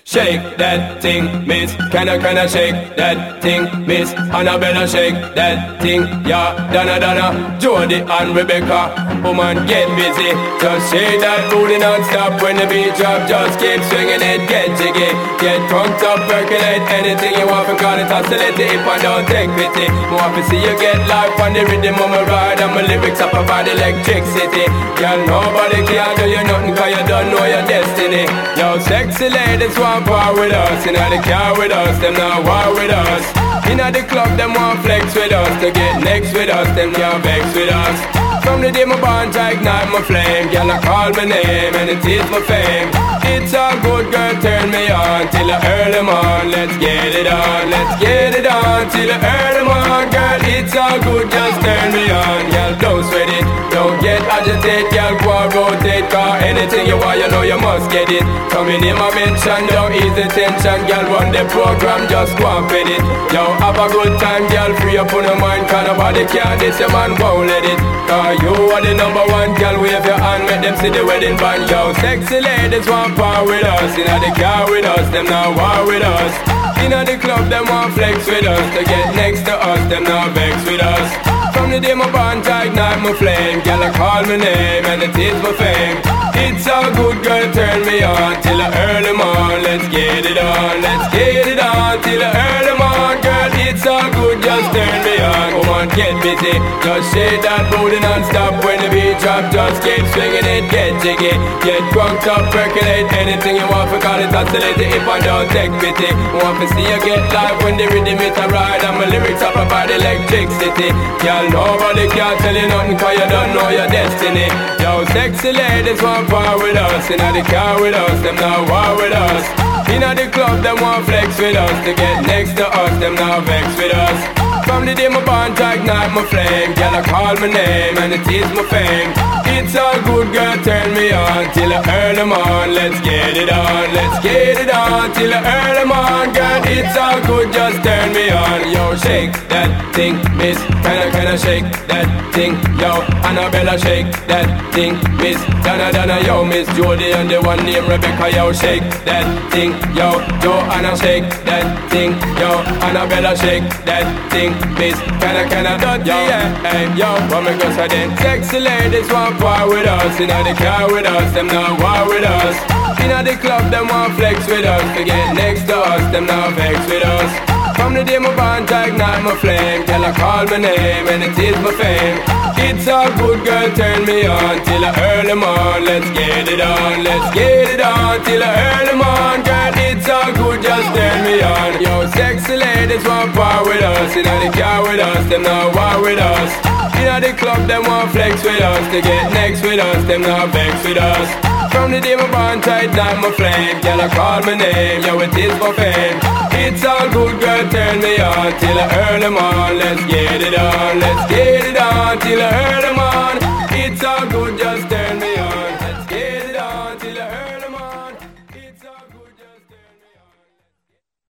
Shake that thing, miss. Can I shake that thing, miss? Annabella, shake that thing, yeah. Donna, Jody and Rebecca. Woman, get busy. Just shake that booty non-stop. When the beat drop, just keep swinging it. Get jiggy, get drunk up, percolate. Anything you want, because it's oscillate. If I don't take pity, more to see you get life on the rhythm of my ride. And my lyrics up about electricity. Girl, nobody can do you nothing, cause you don't know your destiny. Yo, sexy ladies want war with us. Inna the car with us, them not war with us. Inna the club, them want flex with us. To get next with us, them can't vex with us. From the day my bond, I ignite my flame. Girl, I call my name and it is my fame. It's all good, girl, turn me on till the early morn. Let's get it on, let's get it on till the early morn. Girl, it's all good, just turn me on. Girl, don't sweat it, don't get agitated. Girl, go and rotate, cause anything you want, you know you must get it. Coming in my mention, don't ease the tension. Girl, run the program, just go and fit it. Yo, have a good time, girl, free up on your mind. Cause nobody can this, your man won't let it. Cause you are the number one, girl, wave your hand, make them see the wedding band. Yo, sexy ladies want power with us. Inna the car with us, them not war with us. Inna the club, them want flex with us. To get next to us, them not vex with us. From the day my bond, I ignite my flame. Girl, I call my name and it is my fame. It's all good, girl, turn me on till the early morn. Let's get it on, let's get it on till the early morn. Girl, it's all good, just turn me on. Come on, get busy, just shake that booty non-stop. When the beat drop, just keep swinging it. Get jiggy, get drunk up, percolate. Anything you want, because it's oscillate. If I don't take pity, want to see you get live when the rhythm it a ride. And my lyrics up about electricity. Girl, nobody can tell you nothing, cause you don't know your destiny. Yo, sexy ladies want power with us. Inna the car with us, them not war with us. Inna the club, them want flex with us. To get next to us, them not vex with us. From the day my bond, I ignite my flame. Girl, I call my name and it is my fame. It's all good, girl, turn me on till the early morn. Let's get it on, let's get it on till the early morn. Girl, it's all good, just turn me on. Yo, shake that thing, miss. Can I shake that thing? Yo, Annabella, shake that thing, miss. Donna, yo, Miss Jody and the one named Rebecca. Yo, shake that thing, yo. Joanna, shake that thing, yo. Annabella, shake that thing, miss. Can I, yo, hey, yo, what me go say then? Sexy ladies want war with us. Inna the car with us, them not war with us. Inna the club, them want flex with us. To get next to us, them not vex with us. From the day my bond, I ignite my flame. Girl, I call my name and it is my fame. It's all good, girl, turn me on till the early morn. Let's get it on, let's get it on till the early morn. Girl, it's all good, just turn me on. Yo, sexy ladies want power with us. Inna the car with us, them not war with us. Inna the club, them want flex with us. To get next with us, them not vex with us. From the day my bond, I ignite my flame. Girl, I call my name, yo, it is my fame. It's all good, girl, turn me on till the early morn. Let's get it on, let's get it on till the early